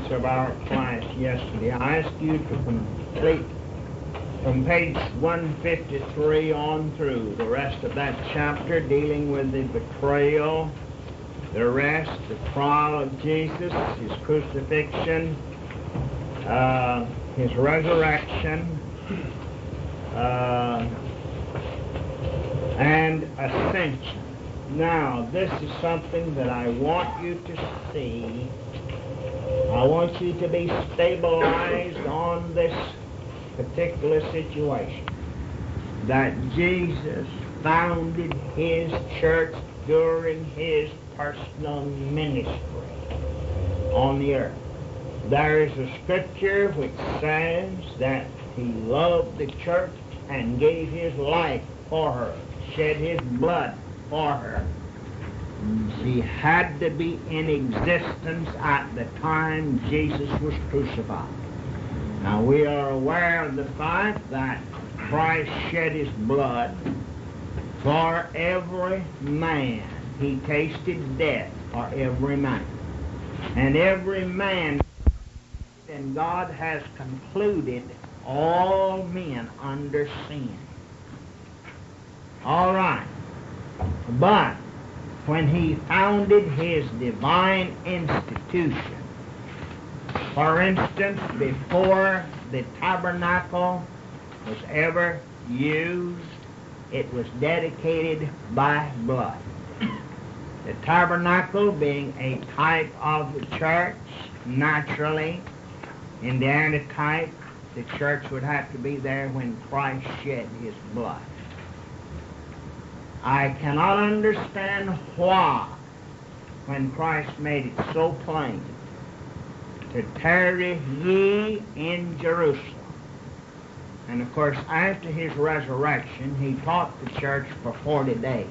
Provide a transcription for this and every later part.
of our class yesterday. I asked you to complete from page 153 on through the rest of that chapter, dealing with the betrayal, the arrest, the trial of Jesus, his crucifixion, his resurrection, and ascension. Now, this is something that I want you to see. I want you to be stabilized on this particular situation. That Jesus founded his church during his personal ministry on the earth. There is a scripture which says that he loved the church and gave his life for her, shed his blood for her. She had to be in existence at the time Jesus was crucified. Now we are aware of the fact that Christ shed his blood for every man. He tasted death for every man. And every man, and God has concluded all men under sin. All right. But when he founded his divine institution, for instance, before the tabernacle was ever used, it was dedicated by blood. The tabernacle being a type of the church, naturally, in the antitype, the church would have to be there when Christ shed his blood. I cannot understand why, when Christ made it so plain, to tarry ye in Jerusalem. And of course, after his resurrection, he taught the church for 40 days.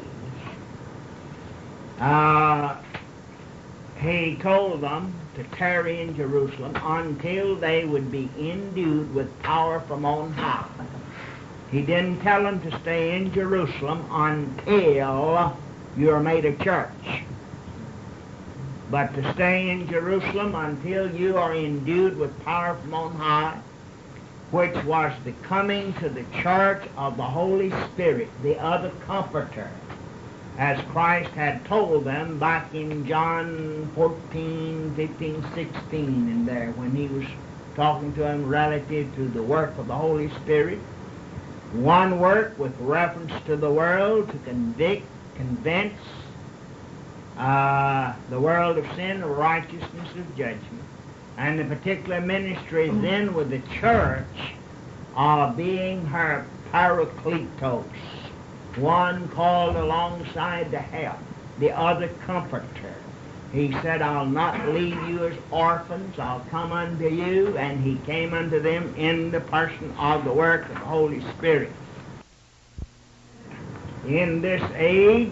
He told them to tarry in Jerusalem until they would be endued with power from on high. He didn't tell them to stay in Jerusalem until you're made a church, but to stay in Jerusalem until you are endued with power from on high, which was the coming to the church of the Holy Spirit, the other Comforter, as Christ had told them back in John 14, 15, 16 in there, when he was talking to them relative to the work of the Holy Spirit. One work with reference to the world, to convince the world of sin, of righteousness, of judgment. And the particular ministry then with the church being her Parakletos, one called alongside to help, the other Comforter. He said, I'll not leave you as orphans, I'll come unto you, and he came unto them in the person of the work of the Holy Spirit. In this age,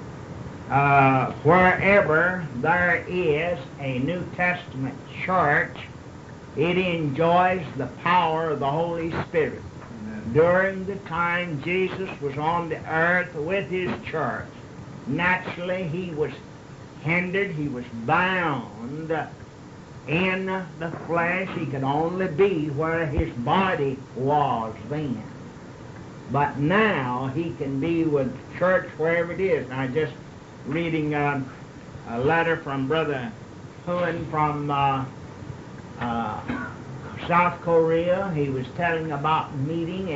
wherever there is a New Testament church, it enjoys the power of the Holy Spirit. During the time Jesus was on the earth with his church, naturally he was hindered, he was bound in the flesh. He could only be where his body was then. But now he can be with the church wherever it is. Now, just reading a letter from Brother Huen from South Korea. He was telling about meeting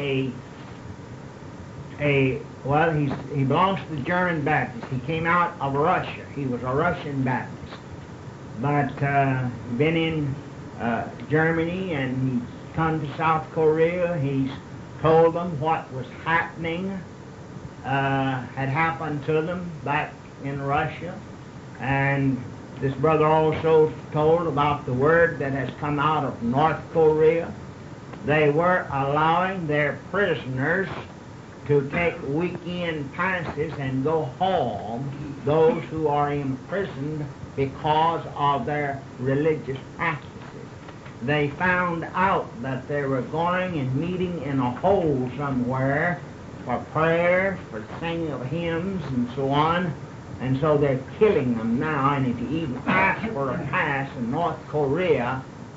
he belongs to the German Baptist. He came out of Russia. He was a Russian Baptist, but been in Germany, and he's come to South Korea. He's told them what was happening, had happened to them back in Russia, and this brother also told about the word that has come out of North Korea. They were allowing their prisoners to take weekend passes and go home, those who are imprisoned because of their religious practices. They found out that they were going and meeting in a hole somewhere for prayer, for singing of hymns and so on, and so they're killing them now. And if you even ask for a pass in North Korea,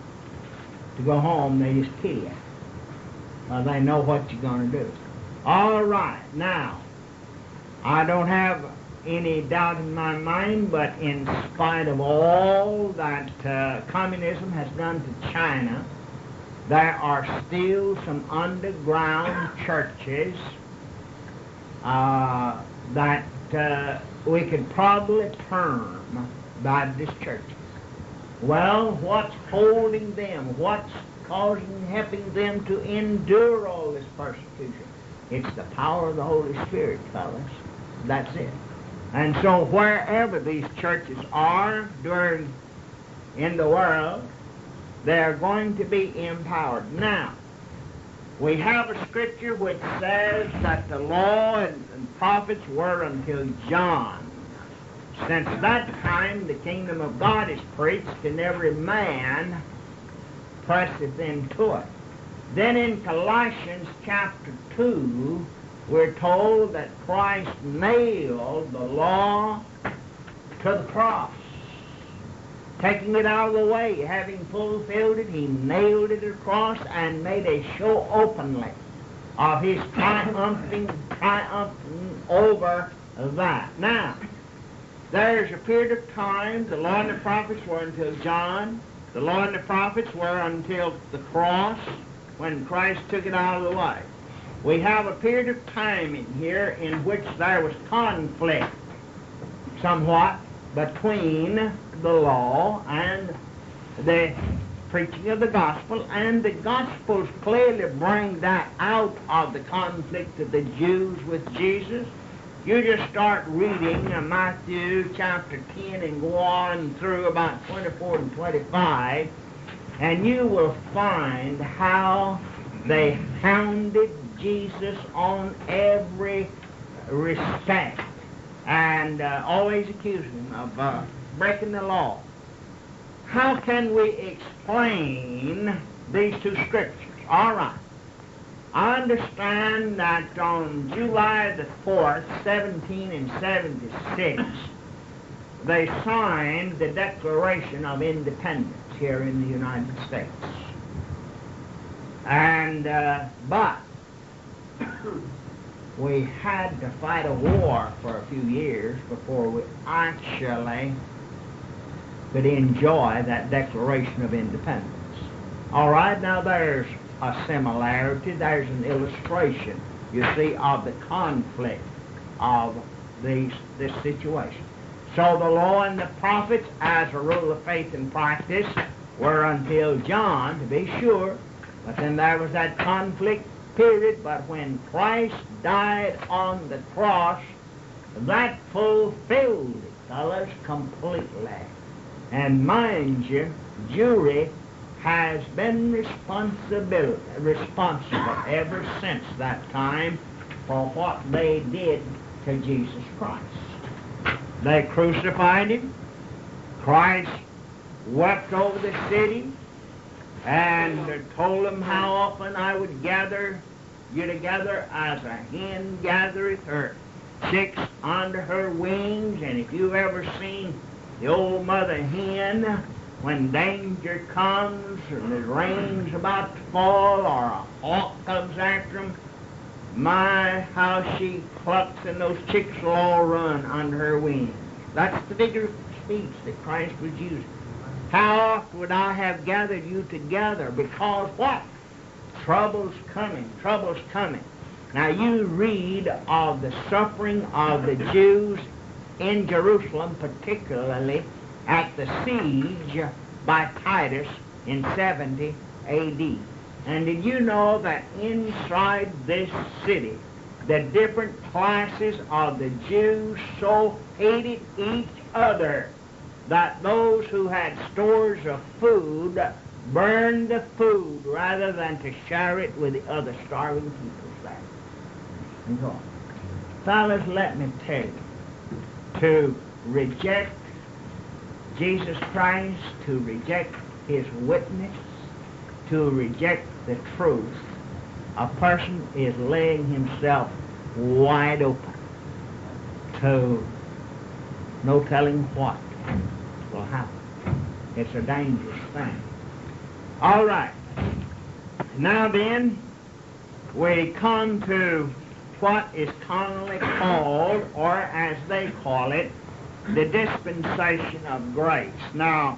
to go home, they just kill you. They know what you're going to do. All right, now, I don't have any doubt in my mind, but in spite of all that communism has done to China, there are still some underground churches that we could probably term Baptist churches. Well, what's holding them? What's helping them to endure all this persecution? It's the power of the Holy Spirit, fellas. That's it. And so wherever these churches are in the world, they're going to be empowered. Now, we have a scripture which says that the law and prophets were until John. Since that time, the kingdom of God is preached, and every man presseth into it. Then in Colossians chapter 2, we're told that Christ nailed the law to the cross. Taking it out of the way, having fulfilled it, he nailed it to the cross and made a show openly of his triumphing over that. Now, there's a period of time, the law and the prophets were until John. The law and the prophets were until the cross, when Christ took it out of the way. We have a period of time in here in which there was conflict, somewhat, between the law and the preaching of the gospel, and the Gospels clearly bring that out of the conflict of the Jews with Jesus. You just start reading Matthew chapter 10 and go on through about 24 and 25, and you will find how they hounded Jesus on every respect and always accused him of breaking the law. How can we explain these two scriptures? All right. I understand that on July the 4th, 1776, they signed the Declaration of Independence here in the United States. And, but we had to fight a war for a few years before we actually could enjoy that Declaration of Independence. All right, now there's a similarity, there's an illustration, you see, of the conflict of this situation. So the law and the prophets, as a rule of faith and practice, were until John, to be sure, but then there was that conflict period. But when Christ died on the cross, that fulfilled it, fellas, completely. And mind you, Jewry has been responsible ever since that time for what they did to Jesus Christ. They crucified him. Christ wept over the city and told them how often I would gather you together as a hen gathereth her chicks under her wings. And if you've ever seen the old mother hen, when danger comes and the rain's about to fall or a hawk comes after them, my, how she clucks and those chicks will all run under her wings. That's the figure of speech that Christ was using. How oft would I have gathered you together? Because what? Trouble's coming. Trouble's coming. Now you read of the suffering of the Jews in Jerusalem, particularly at the siege by Titus in 70 A.D. And did you know that inside this city, the different classes of the Jews so hated each other that those who had stores of food burned the food rather than to share it with the other starving people there? And so on. Fellas, let me tell you, to reject Jesus Christ, to reject his witness, to reject the truth, a person is laying himself wide open to no telling what will happen. It's a dangerous thing. All right, Now then, we come to what is commonly called, or as they call it, the dispensation of grace. Now,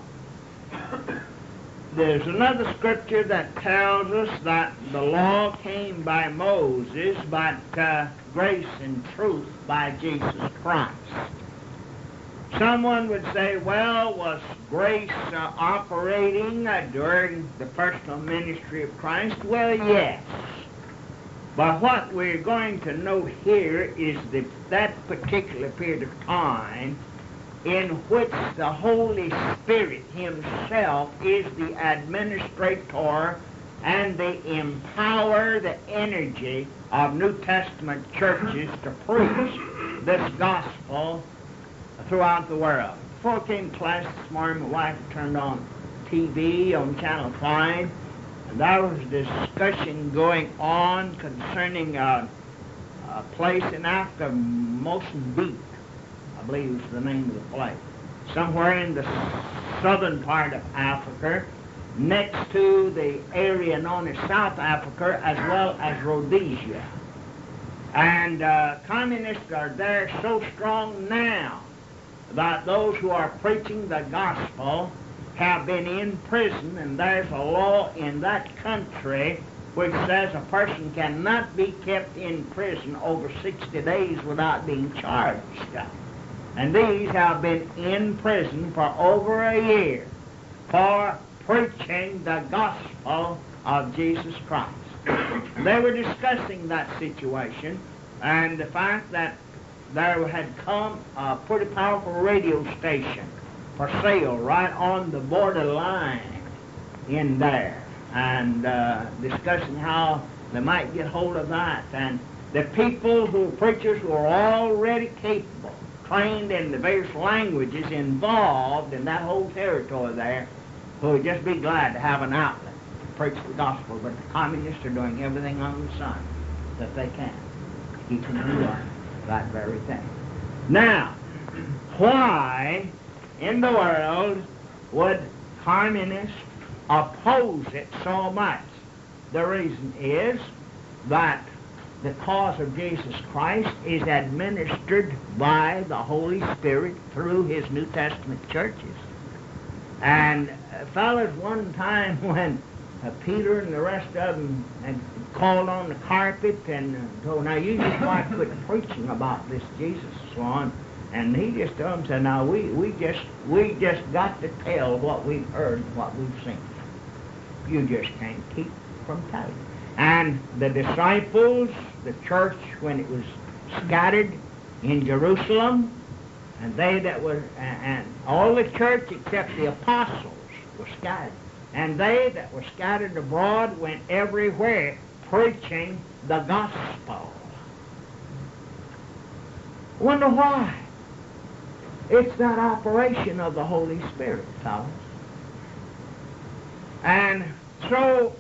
there's another scripture that tells us that the law came by Moses, but grace and truth by Jesus Christ. Someone would say, well, was grace operating during the personal ministry of Christ? Well, yes. But what we're going to note here is that particular period of time in which the Holy Spirit Himself is the administrator and the empower the energy of New Testament churches to preach this gospel throughout the world. Before I came to class this morning, my wife turned on TV on Channel 5, and there was a discussion going on concerning a place in Africa, Mozambique, I believe is the name of the place, somewhere in the southern part of Africa, next to the area known as South Africa, as well as Rhodesia. And communists are there so strong now that those who are preaching the gospel have been in prison, and there's a law in that country which says a person cannot be kept in prison over 60 days without being charged. And these have been in prison for over a year for preaching the gospel of Jesus Christ. They were discussing that situation and the fact that there had come a pretty powerful radio station for sale right on the borderline in there, and discussing how they might get hold of that. And the people who preachers who are already capable, trained in the various languages involved in that whole territory there, who would just be glad to have an outlet to preach the gospel. But the communists are doing everything under the sun that they can to keep them from doing that very thing. Now, why in the world would communists oppose it so much? The reason is that the cause of Jesus Christ is administered by the Holy Spirit through His New Testament churches. And fellas, one time when Peter and the rest of them had called on the carpet and told, now you just might quit preaching about this Jesus and so on. And he just told them, said, now we just got to tell what we've heard and what we've seen. You just can't keep from telling. And the disciples, the church, when it was scattered in Jerusalem, and they that were, and all the church except the apostles were scattered. And they that were scattered abroad went everywhere preaching the gospel. Wonder why? It's that operation of the Holy Spirit, fellas. And so,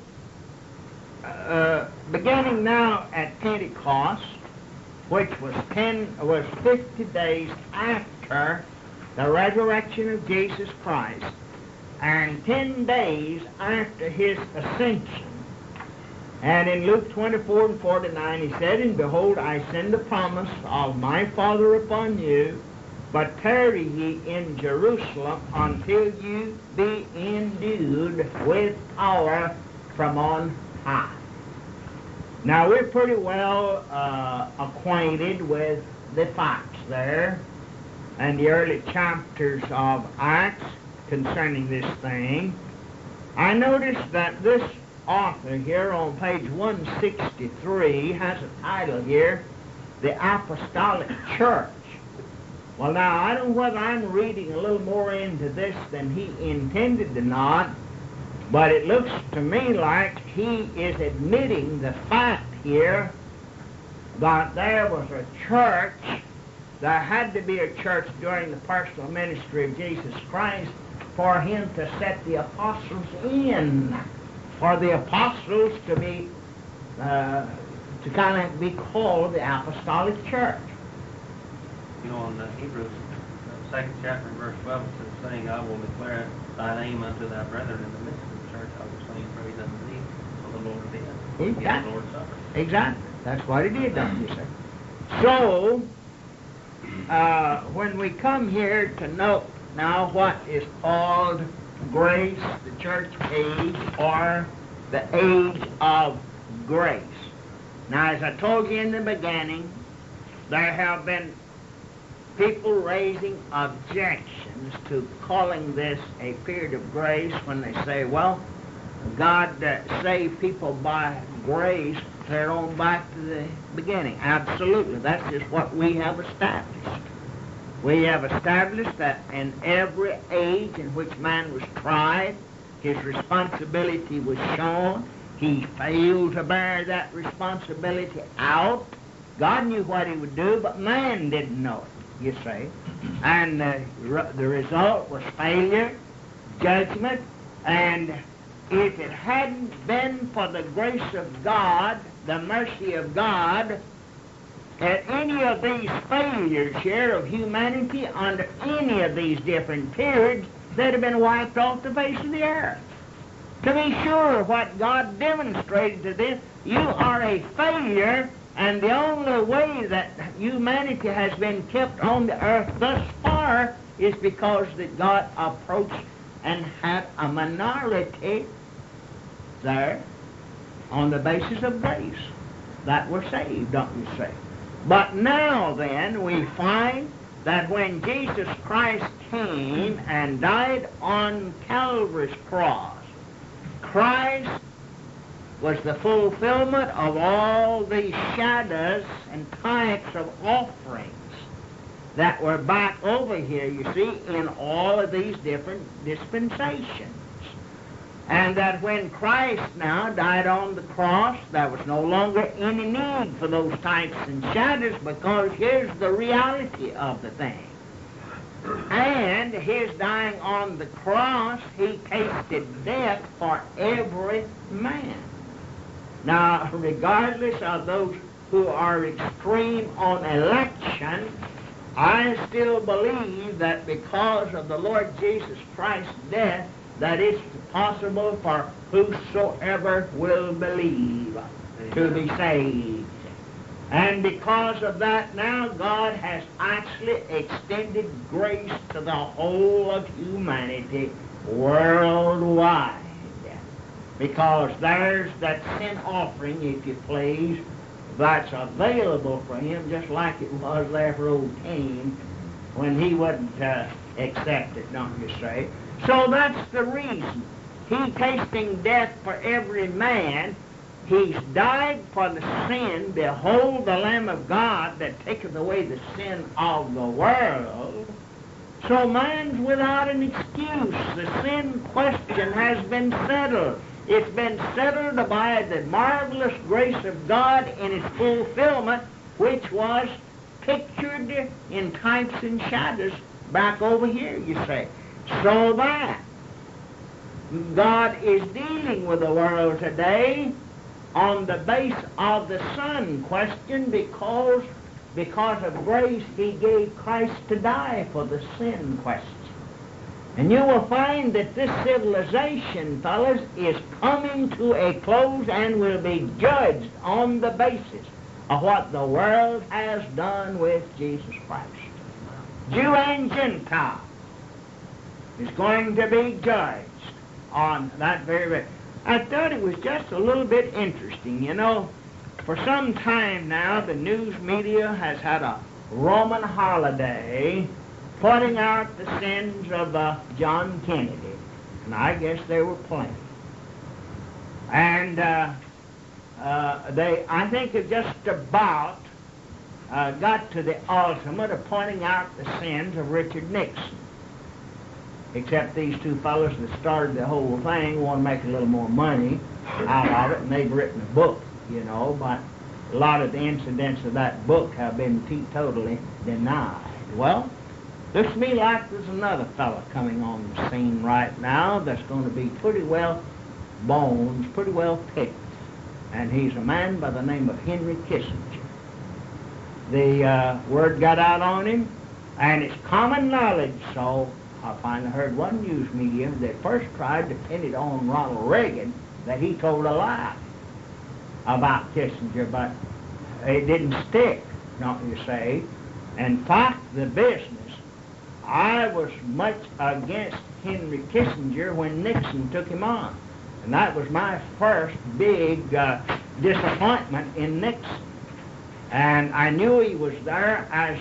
beginning now at Pentecost, which was 50 days after the resurrection of Jesus Christ, and 10 days after His ascension. And in Luke 24 and 49 He said, and behold, I send the promise of my Father upon you, but tarry ye in Jerusalem until you be endued with power from on high. Now we're pretty well acquainted with the facts there and the early chapters of Acts concerning this thing. I noticed that this author here on page 163 has a title here, The Apostolic Church. Well, now, I don't know whether I'm reading a little more into this than he intended or not, but it looks to me like he is admitting the fact here that there was a church, there had to be a church during the personal ministry of Jesus Christ for Him to set the apostles in, for the apostles to be, to kind of be called the apostolic church. You know, in Hebrews, 2nd chapter, verse 12, it says, saying, I will declare thy name unto thy brethren in the midst of the church. I will sing praise unto thee, for the Lord Yeah, Exactly. Lord's Supper. Exactly. That's what he did, don't you say? So, when we come here to note now what is called grace, the church age, or the age of grace. Now, as I told you in the beginning, there have been people raising objections to calling this a period of grace when they say, well, God saved people by grace, clear on back to the beginning. Absolutely. That's just what we have established. We have established that in every age in which man was tried, his responsibility was shown. He failed to bear that responsibility out. God knew what he would do, but man didn't know it, you see. And the result was failure, judgment, and if it hadn't been for the grace of God, the mercy of God, at any of these failures here of humanity under any of these different periods, they'd have been wiped off the face of the earth. To be sure, what God demonstrated to this, you are a failure, and the only way that humanity has been kept on the earth thus far is because that God approached and had a minority there on the basis of grace that were saved, don't you say? But now then, we find that when Jesus Christ came and died on Calvary's cross, Christ was the fulfillment of all these shadows and types of offerings that were back over here, you see, in all of these different dispensations. And that when Christ now died on the cross, there was no longer any need for those types and shadows, because here's the reality of the thing. And his dying on the cross, he tasted death for every man. Now, regardless of those who are extreme on election, I still believe that because of the Lord Jesus Christ's death, that it's possible for whosoever will believe to be saved. And because of that now, God has actually extended grace to the whole of humanity worldwide. Because there's that sin offering, if you please, that's available for him, just like it was there for old Cain when he wouldn't accept it, don't you say? So that's the reason. He tasting death for every man. He's died for the sin. Behold the Lamb of God that taketh away the sin of the world. So man's without an excuse. The sin question has been settled. It's been settled by the marvelous grace of God in its fulfillment, which was pictured in types and shadows back over here, you say. So that God is dealing with the world today on the base of the Son question, because of grace he gave Christ to die for the sin question. And you will find that this civilization, fellas, is coming to a close and will be judged on the basis of what the world has done with Jesus Christ. Jew and Gentile is going to be judged on that very. I thought it was just a little bit interesting. You know, for some time now, the news media has had a Roman holiday pointing out the sins of John Kennedy. And I guess there were plenty. And they, I think, have just about got to the ultimate of pointing out the sins of Richard Nixon. Except these two fellows that started the whole thing want to make a little more money out of it, and they've written a book, you know, but a lot of the incidents of that book have been teetotally denied. Well, looks to me like there's another fellow coming on the scene right now that's going to be pretty well bones, pretty well picked. And he's a man by the name of Henry Kissinger. The word got out on him, and it's common knowledge, so I finally heard one news medium that first tried to pin it on Ronald Reagan that he told a lie. about Kissinger, but it didn't stick, don't you say? In fact, the business, I was much against Henry Kissinger when Nixon took him on. And that was my first big disappointment in Nixon. And I knew he was there as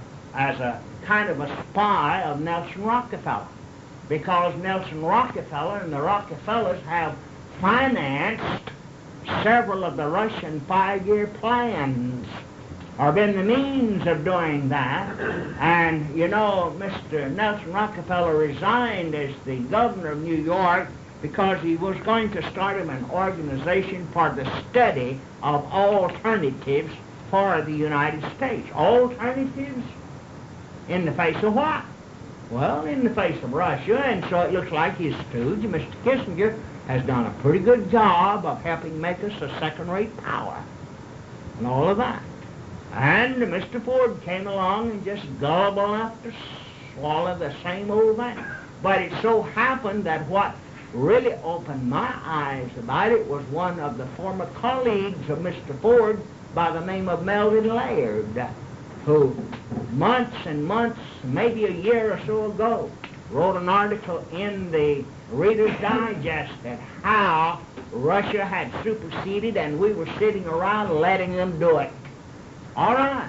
a kind of a spy of Nelson Rockefeller, because Nelson Rockefeller and the Rockefellers have financed several of the Russian 5-year plans, or been the means of doing that. And you know, Mr. Nelson Rockefeller resigned as the governor of New York because he was going to start him an organization for the study of alternatives for the United States. Alternatives? In the face of what? Well, in the face of Russia, and so it looks like his stooge, Mr. Kissinger, has done a pretty good job of helping make us a second-rate power, and all of that. And Mr. Ford came along and just gullible enough to swallow the same old thing. But it so happened that what really opened my eyes about it was one of the former colleagues of Mr. Ford by the name of Melvin Laird, who months and months, maybe a year or so ago, wrote an article in the Reader's Digest that how Russia had superseded and we were sitting around letting them do it. All right.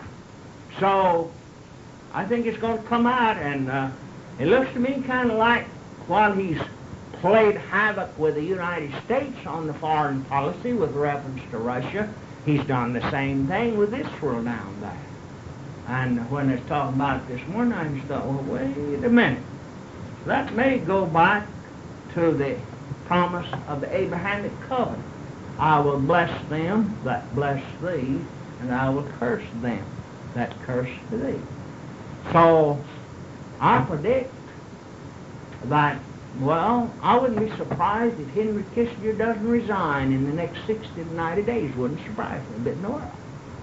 So I think it's going to come out, and it looks to me kind of like while he's played havoc with the United States on the foreign policy with reference to Russia, he's done the same thing with Israel down there. And when I was talking about it this morning, I just thought, well, wait a minute. That may go back to the promise of the Abrahamic covenant. I will bless them that bless thee, and I will curse them that curse thee. So I predict that, well, I wouldn't be surprised if Henry Kissinger doesn't resign in the next 60 to 90 days. Wouldn't surprise me a bit in the world.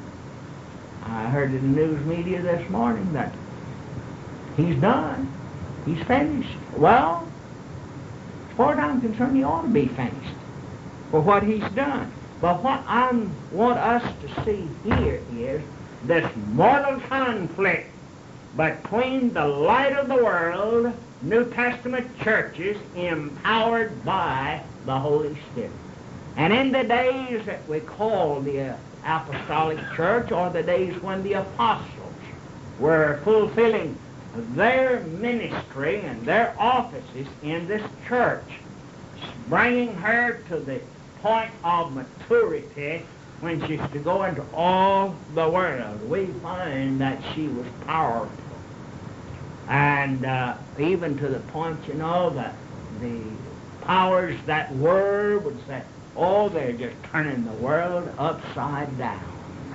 I heard in the news media this morning that he's done. He's finished. Well, as far as I'm concerned, he ought to be finished for what he's done. But what I want us to see here is this mortal conflict between the light of the world, New Testament churches, empowered by the Holy Spirit. And in the days that we call the Apostolic Church, or the days when the apostles were fulfilling their ministry and their offices in this church, bringing her to the point of maturity when she's to go into all the world, we find that she was powerful. And even to the point, you know, that the powers that were would say, oh, they're just turning the world upside down.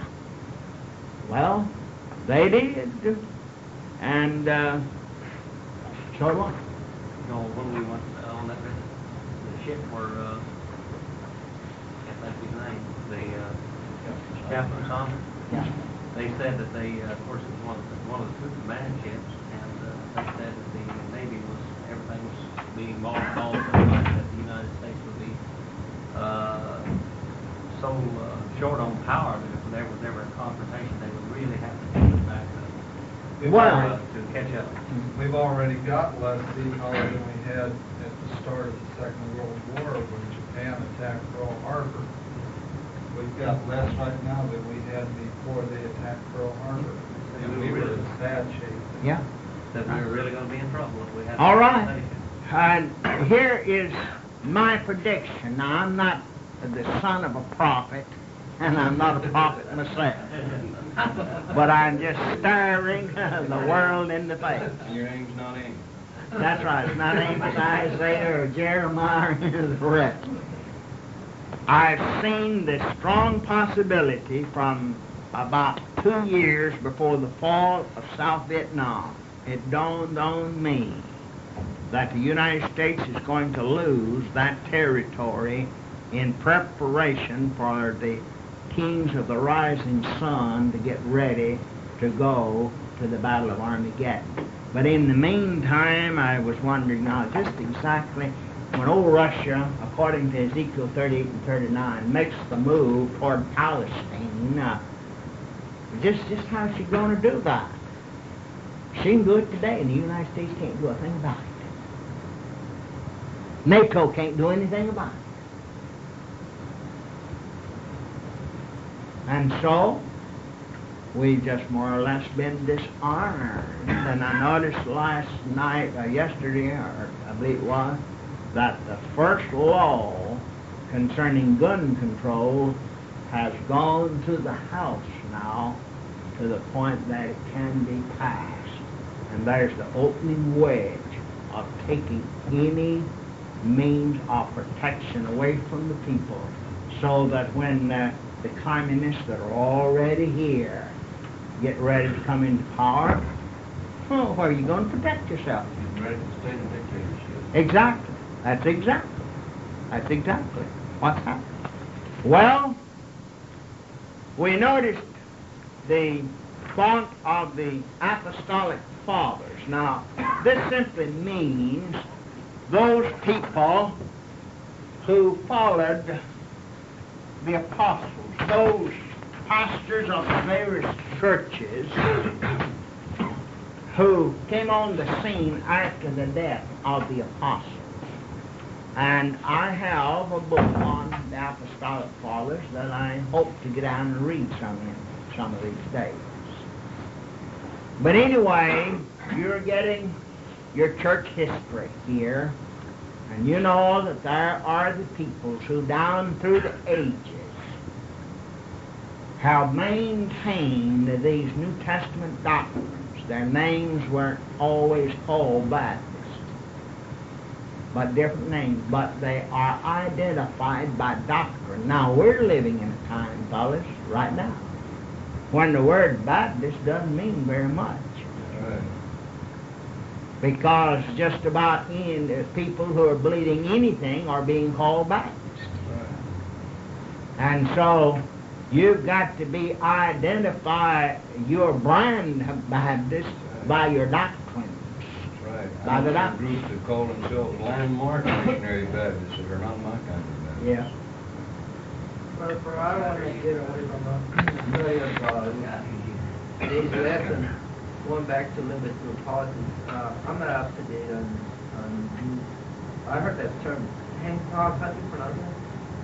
Well, they did. And so what? You know, when we went on that visit, the ship where, can't think of his name, the Chaplain Saunders, Yeah. they said that they, of course, it was one of the Superman ships, and they said that the Navy was, everything was being mothballed so much that the United States would be so short on power that if there was ever a confrontation, they would really have to take it back Well, to catch up. We've already got less sea power than we had at the start of the Second World War when Japan attacked Pearl Harbor. We've got less right now than we had before they attacked Pearl Harbor. And we were in bad shape. yeah. That we were really going to be in trouble if we had. All right. And here is my prediction. Now, I'm not the son of a prophet, and I'm not a prophet myself. But I'm just staring the world in the face. Your name's not Amos. That's right. It's not Amos, Isaiah, or Jeremiah, or the rest. I've seen the strong possibility from about 2 years before the fall of South Vietnam. It dawned on me that the United States is going to lose that territory in preparation for the kings of the rising sun to get ready to go to the Battle of Armageddon. But in the meantime, I was wondering now just exactly when old Russia, according to Ezekiel 38 and 39, makes the move toward Palestine, just how's she going to do that? She can do it today, and the United States can't do a thing about it. NATO can't do anything about it. And so, we've just more or less been disarmed. And I noticed last night, or yesterday, or I believe it was, that the first law concerning gun control has gone to the House now to the point that it can be passed. And there's the opening wedge of taking any means of protection away from the people, so that when the communists that are already here get ready to come into power, well, where are you going to protect yourself? Ready to stay in dictatorship. Exactly. That's exactly what's happening. Well, we noticed the font of the Apostolic Fathers. Now, this simply means those people who followed the apostles, those pastors of the various churches who came on the scene after the death of the apostles. And I have a book on the Apostolic Fathers that I hope to get down and read some of these days. But anyway, you're getting your church history here, and you know that there are the peoples who down through the ages have maintained these New Testament doctrines. Their names weren't always called Baptists, but different names, but they are identified by doctrine. Now, we're living in a time, fellas, right now, when the word Baptist doesn't mean very much. Right. Because just about any people who are believing anything are being called Baptists. Right. And so, you've got to be identify your brand of Baptist by your doctrines. Right. By the I know doctrine. some groups that call themselves landmark missionary Baptists that are not my kind of Baptists. Yeah. Well, I don't want to get away from the study of these lessons, going back to a little bit to politics. I'm not up to date on I heard that term, hang toss, how do you pronounce it?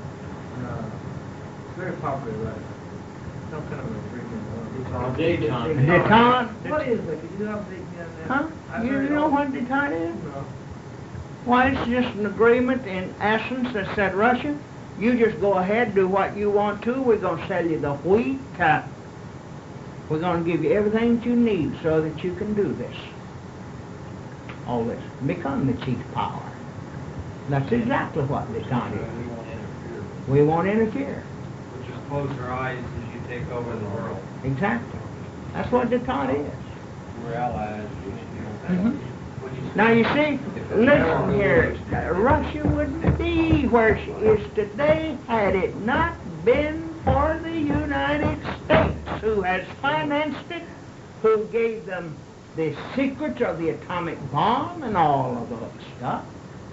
It's very popular, right? Some kind of an agreement. Detente? What is it? Could you update me on that? Huh? I've You heard know all- what detente is? No. Why, it's just an agreement in essence that said, Russia, you just go ahead, do what you want to. We're going to sell you the wheat. We're going to give you everything that you need so that you can do this. All this. Become the chief power. That's exactly what detente is. We won't interfere. Which is close your eyes as you take over the world. Exactly. That's what detente is. We're allies. Mhm. Now you see, listen here, Russia wouldn't be where she is today had it not been for the United States, who has financed it, who gave them the secrets of the atomic bomb and all of that stuff.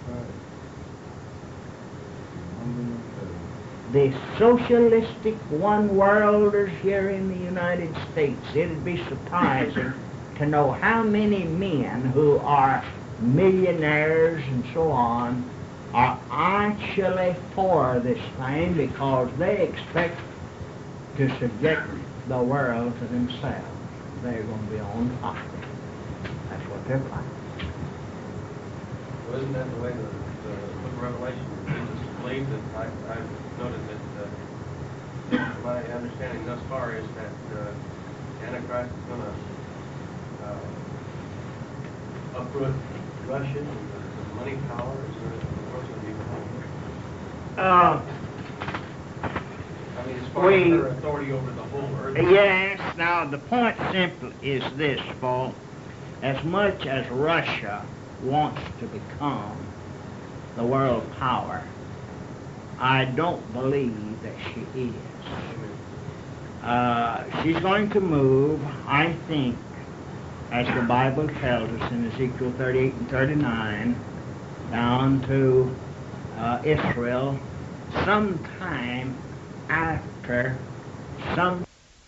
The socialistic one-worlders here in the United States, it'd be surprising to know how many men who are millionaires and so on are actually for this thing because they expect to subject the world to themselves. They're going to be on top of it. That's what they're planning. Well, isn't that the way the book of Revelation Jesus believed? That I've noted that my understanding thus far is that Antichrist is going to uproot Russia and the money power. What's going to be behind it? I mean, as far as their authority over the whole earth. Yes, now the point simply is this, Paul. As much as Russia wants to become the world power, I don't believe that she is. She's going to move, I think, as the Bible tells us in Ezekiel 38 and 39, down to Israel sometime after some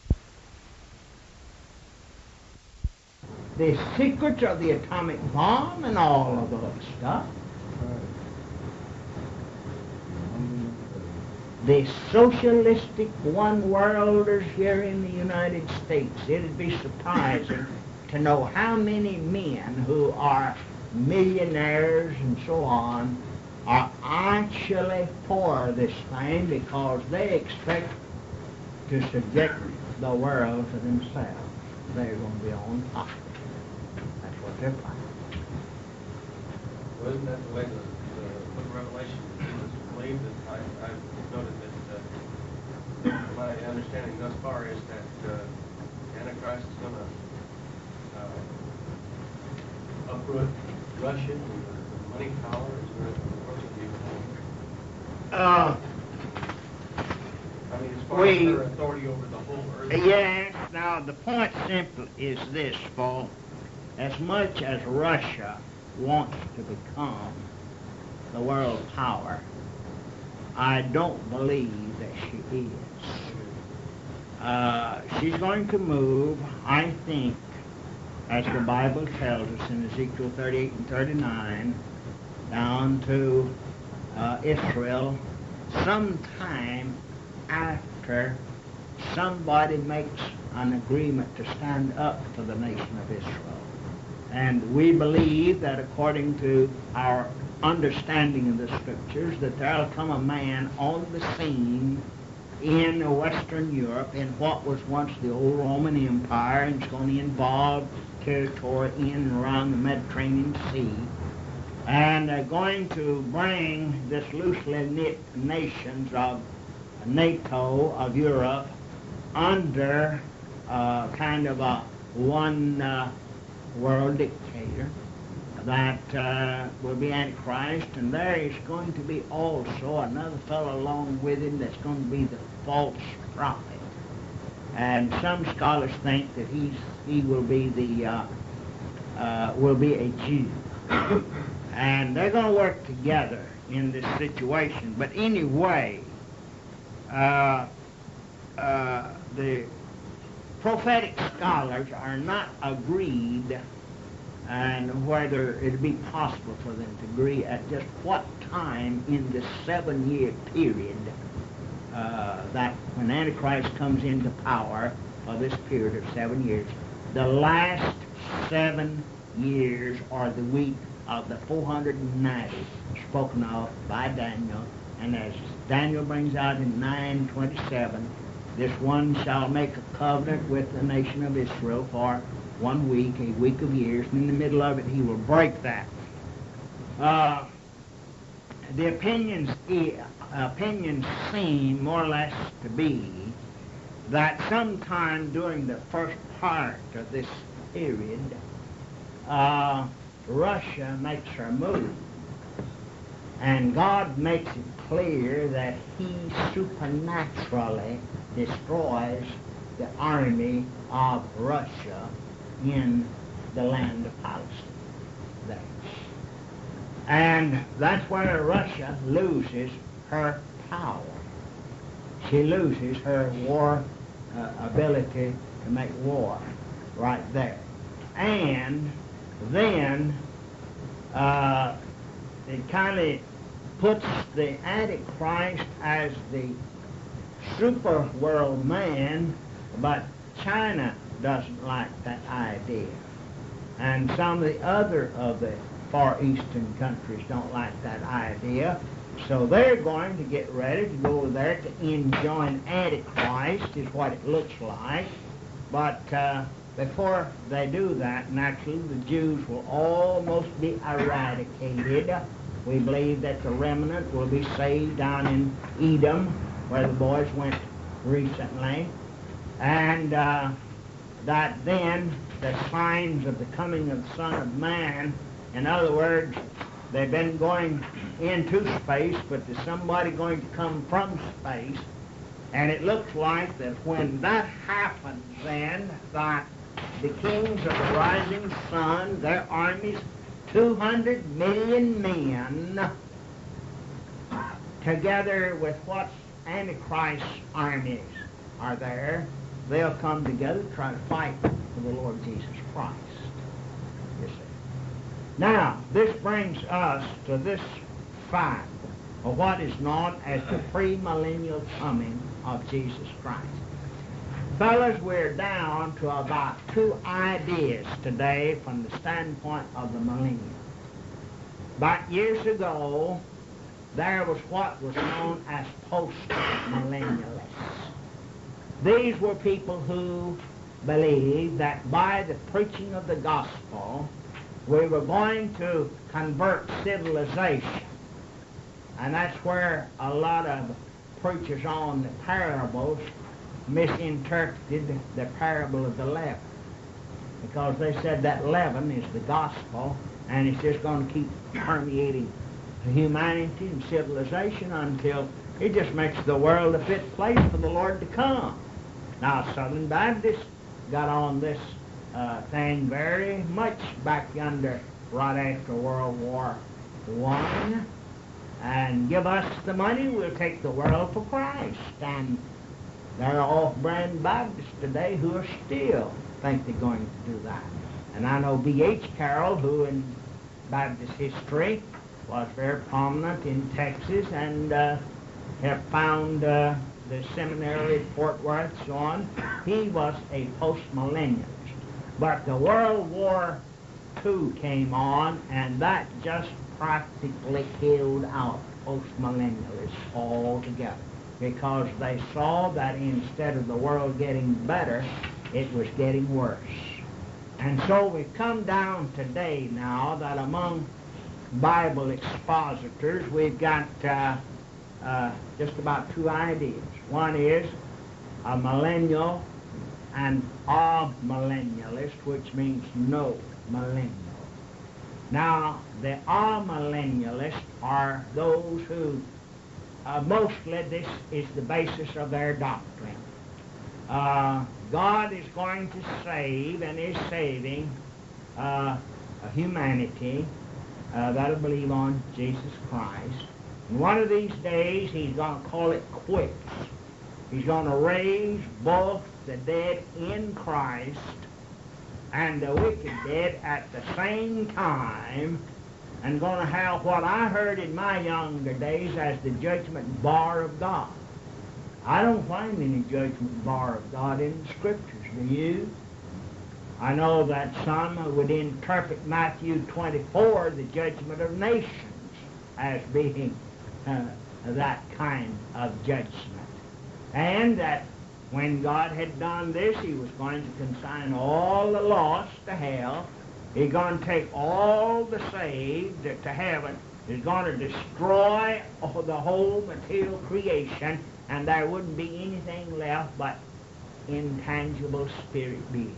the secrets of the atomic bomb and all of those stuff. The socialistic one-worlders here in the United States, it'd be surprising to know how many men who are millionaires and so on are actually for this thing because they expect to subject the world to themselves. They're going to be on top. That's what they're planning. Well, isn't that the way the book of Revelation is believed? I've noted that my understanding thus far is that Antichrist is going to uproot Russia and the money power. Is there what's the view? I mean, as far as their authority over the whole earth. Yes. Now, the point simple is this, Paul. As much as Russia wants to become the world power, I don't believe that she is. She's going to move, I think, as the Bible tells us in Ezekiel 38 and 39, down to Israel sometime after somebody makes an agreement to stand up to the nation of Israel. And we believe that according to our understanding of the Scriptures, that there'll come a man on the scene in Western Europe in what was once the old Roman Empire, and it's going to involve territory in and around the Mediterranean Sea, and going to bring this loosely knit nations of NATO, of Europe, under kind of a one world dictator that will be Antichrist, and there is going to be also another fellow along with him that's going to be the false prophet. And some scholars think that he will be a Jew, and they're going to work together in this situation. But anyway, the prophetic scholars are not agreed, and whether it'd be possible for them to agree at just what time in the 7-year period that when Antichrist comes into power for this period of 7 years, the last 7 years are the week of the 490 spoken of by Daniel, and as Daniel brings out in 9:27, this one shall make a covenant with the nation of Israel for 1 week, a week of years, and in the middle of it he will break that. The opinions seem more or less to be that sometime during the first part of this period, Russia makes her move, and God makes it clear that he supernaturally destroys the army of Russia in the land of Palestine there. And that's where Russia loses her power. She loses her war ability to make war right there. And then it kind of puts the Antichrist as the super world man, but China doesn't like that idea. And some of the other of the Far Eastern countries don't like that idea. So they're going to get ready to go there to enjoin Antichrist, is what it looks like. But before they do that, naturally, the Jews will almost be eradicated. We believe that the remnant will be saved down in Edom, where the boys went recently. And that then the signs of the coming of the Son of Man, in other words, they've been going into space, but there's somebody going to come from space. And it looks like that when that happens, then that the kings of the rising sun, their armies 200 million men together with what Antichrist's armies are there, they'll come together to try to fight for the Lord Jesus Christ. You see. Now, this brings us to this fact of what is known as the premillennial coming of Jesus Christ. Fellas, we're down to about two ideas today from the standpoint of the millennium. About years ago, there was what was known as post-millennialists. These were people who believed that by the preaching of the gospel, we were going to convert civilization. And that's where a lot of preachers on the parables misinterpreted the parable of the leaven. Because they said that leaven is the gospel, and it's just going to keep permeating humanity and civilization until it just makes the world a fit place for the Lord to come. Now, Southern Baptists got on this thing very much back yonder right after World War I, and give us the money, we'll take the world for Christ. And there are off-brand Baptists today who are still think they're going to do that. And I know B.H. Carroll, who in Baptist history was very prominent in Texas and have found the seminary at Fort Worth, so on. He was a post-millennialist. But the World War II came on, and that just practically killed out post-millennialists altogether, because they saw that instead of the world getting better, it was getting worse. And so we've come down today now that among Bible expositors we've got just about two ideas. One is a millennial and amillennialist, which means no millennial. Now, the amillennialists are those who, mostly this is the basis of their doctrine. God is going to save and is saving humanity that'll believe on Jesus Christ. And one of these days he's going to call it quits. He's going to raise both the dead in Christ and the wicked dead at the same time, and going to have what I heard in my younger days as the judgment bar of God. I don't find any judgment bar of God in the Scriptures, do you? I know that some would interpret Matthew 24, the judgment of nations, as being that kind of judgment. And that when God had done this, he was going to consign all the lost to hell. He's going to take all the saved to heaven. He's going to destroy the whole material creation, and there wouldn't be anything left but intangible spirit beings.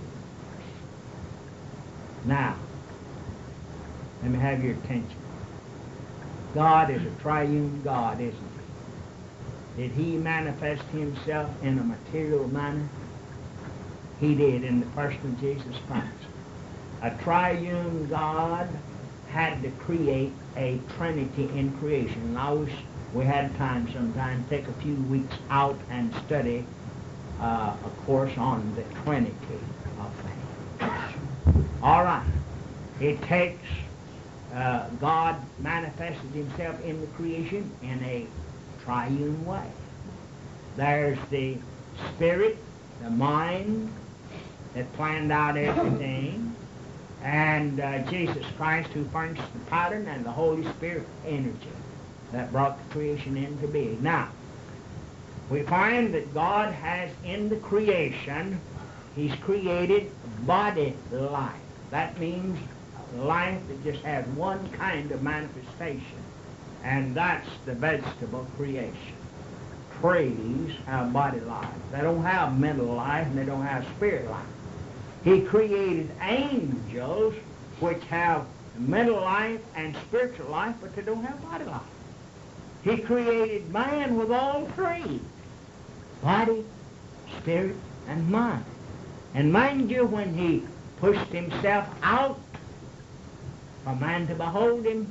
Now, let me have your attention. God is a triune God, isn't he? Did he manifest himself in a material manner? He did, in the person of Jesus Christ. A triune God had to create a trinity in creation. And I wish we had time sometime to take a few weeks out and study a course on the Trinity of things. All right. It takes God manifested himself in the creation in a triune way. There's the Spirit, the mind that planned out everything, and Jesus Christ who furnished the pattern, and the Holy Spirit energy that brought the creation into being. Now, we find that God has in the creation, he's created body life. That means life that just has one kind of manifestation, and that's the vegetable creation. Trees have body life. They don't have mental life, and they don't have spirit life. He created angels which have mental life and spiritual life, but they don't have body life. He created man with all three: body, spirit, and mind. And mind you, when he pushed himself out for man to behold him,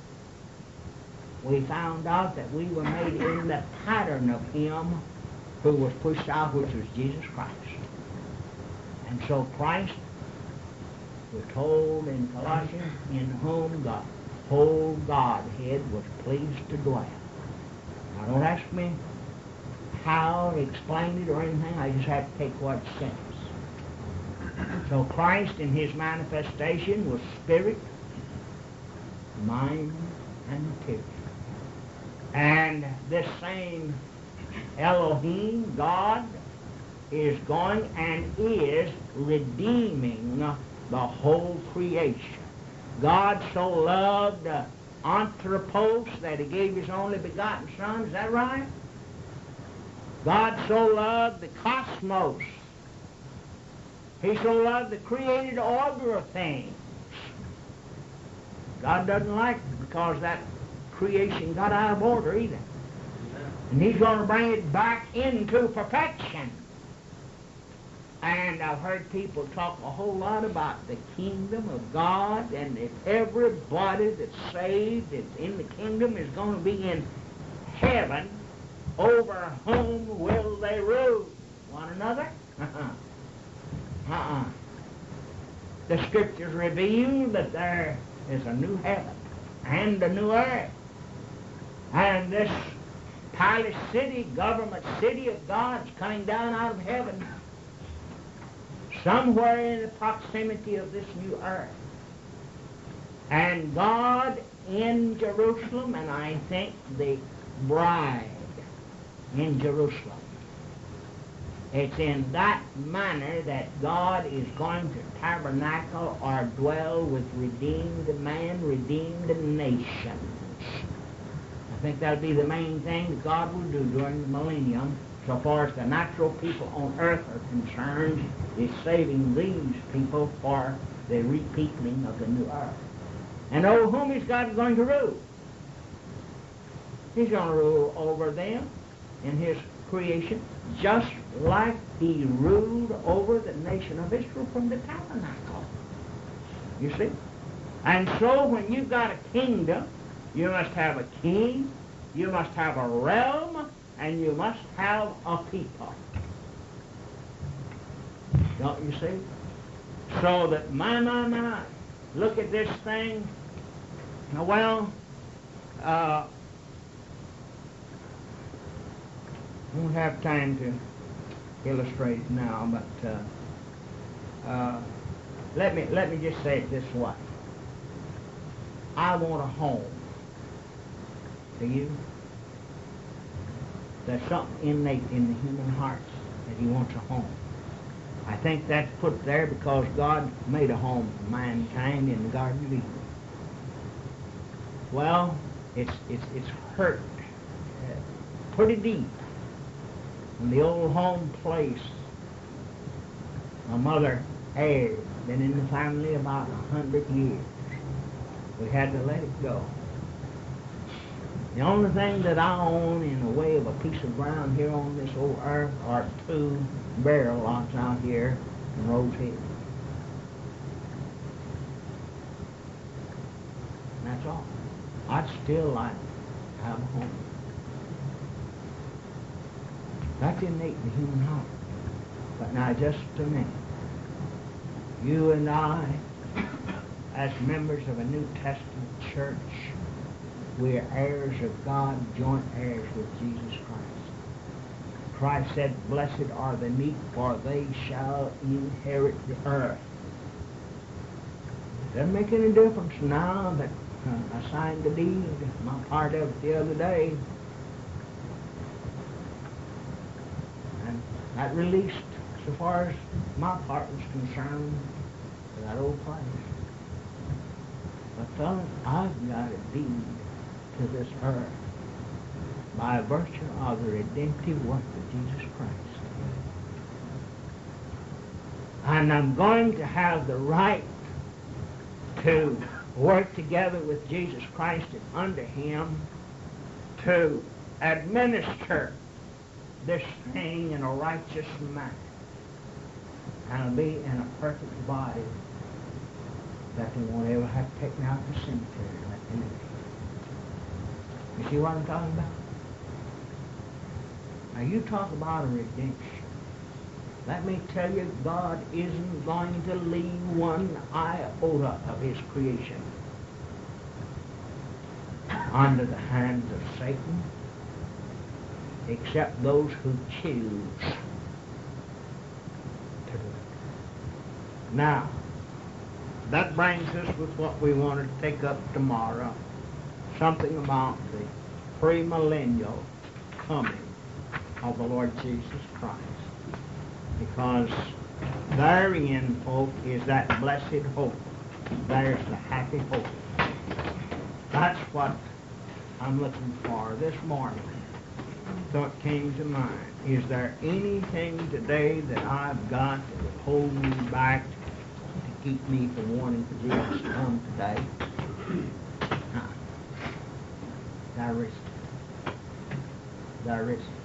we found out that we were made in the pattern of him who was pushed out, which was Jesus Christ. And so Christ, we're told in Colossians, in whom the whole Godhead was pleased to dwell. Now don't ask me how to explain it or anything, I just have to take what it says. So Christ in his manifestation was spirit, mind, and material. And this same Elohim, God, is going and is redeeming the whole creation. God so loved Anthropos that he gave his only begotten Son. Is that right? God so loved the cosmos. He so loved the created order of things. God doesn't like it because that creation got out of order either. And he's going to bring it back into perfection. And I've heard people talk a whole lot about the kingdom of God, and that everybody that's saved, that's in the kingdom, is going to be in heaven. Over whom will they rule? One another? The Scriptures reveal that there is a new heaven and a new earth. And this palace city, government city of God is coming down out of heaven, somewhere in the proximity of this new earth. And God in Jerusalem, and I think the bride in Jerusalem. It's in that manner that God is going to tabernacle or dwell with redeemed man, redeemed nations. I think that'll be the main thing that God will do during the millennium, so far as the natural people on earth are concerned, is saving these people for the repeopling of the new earth. And over whom is God going to rule? He's going to rule over them in his creation, just like he ruled over the nation of Israel from the tabernacle. You see? And so when you've got a kingdom, you must have a king, you must have a realm, and you must have a people. Don't you see? So that, my, look at this thing. Well, I won't have time to illustrate it now, but let me just say it this way. I want a home. Do you? There's something innate in the human hearts that he wants a home. I think that's put there because God made a home for mankind in the Garden of Eden. Well, it's hurt pretty deep. In the old home place, my mother had been in the family about 100 years. We had to let it go. The only thing that I own in the way of a piece of ground here on this old earth are 2 burial lots out here in Rose Hill. And that's all. I'd still like to have a home. That's innate in the human heart. But now just a minute. You and I, as members of a New Testament church, we are heirs of God, joint heirs with Jesus Christ. Christ said, "Blessed are the meek, for they shall inherit the earth." Doesn't make any difference now that I signed the deed, my part of it the other day. And that released, so far as my part was concerned, to that old place. But fellas, I've got a deed to this earth by virtue of the redemptive work of Jesus Christ. And I'm going to have the right to work together with Jesus Christ and under him to administer this thing in a righteous manner. And be in a perfect body that they won't ever have to take me out to the cemetery like they do. You see what I'm talking about? Now you talk about a redemption. Let me tell you, God isn't going to leave one iota of His creation under the hands of Satan, except those who choose to do it. Now, that brings us with what we want to take up tomorrow, something about the premillennial coming of the Lord Jesus Christ. Because therein, folk, is that blessed hope. There's the happy hope. That's what I'm looking for this morning. So it came to mind. Is there anything today that I've got that would hold me back to keep me from wanting for Jesus to come today? No. There isn't. There isn't.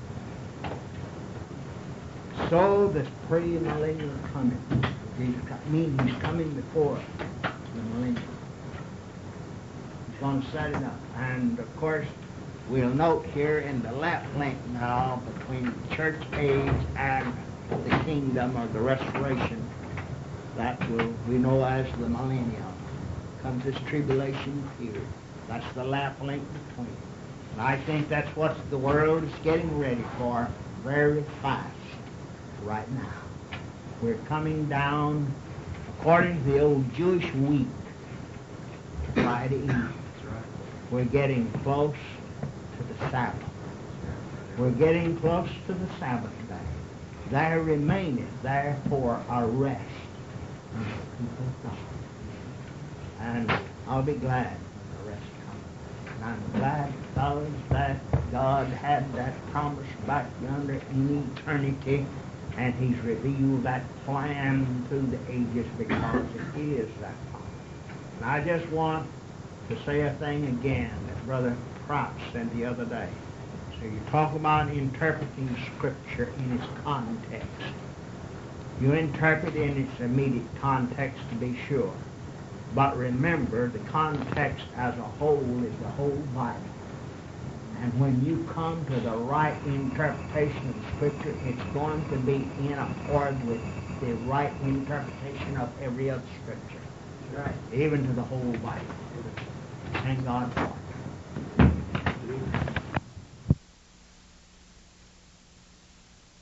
So this pre-millennial coming, Jesus Christ, means He's coming before the millennium. He's going to set it up. And of course, we'll note here in the left link now between the church age and the kingdom or the restoration, that we know as the millennium, comes this tribulation period. That's the left link between. And I think that's what the world is getting ready for very fast right now. We're coming down, according to the old Jewish week, to Friday evening. We're getting close to the Sabbath. We're getting close to the Sabbath day. There remaineth, therefore, a rest unto the people of God. And I'll be glad when the rest comes. And I'm glad because that God had that promise back yonder in eternity, and He's revealed that plan through the ages because it is that promise. And I just want to say a thing again that Brother Prop said the other day. So you talk about interpreting Scripture in its context. You interpret in its immediate context to be sure. But remember, the context as a whole is the whole Bible. And when you come to the right interpretation of the Scripture, it's going to be in accord with the right interpretation of every other Scripture. Right. Even to the whole Bible. Thank God for it.